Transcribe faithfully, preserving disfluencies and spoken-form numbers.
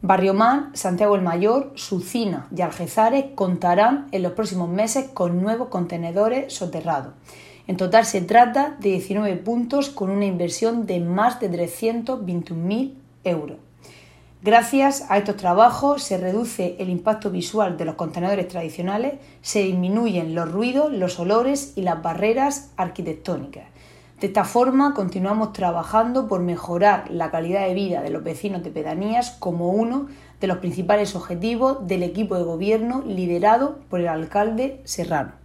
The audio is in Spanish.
Barriomar, Santiago el Mayor, Sucina y Algezares contarán en los próximos meses con nuevos contenedores soterrados. En total se trata de diecinueve puntos con una inversión de más de trescientos veintiún mil euros. Gracias a estos trabajos se reduce el impacto visual de los contenedores tradicionales, se disminuyen los ruidos, los olores y las barreras arquitectónicas. De esta forma continuamos trabajando por mejorar la calidad de vida de los vecinos de pedanías como uno de los principales objetivos del equipo de gobierno liderado por el alcalde Serrano.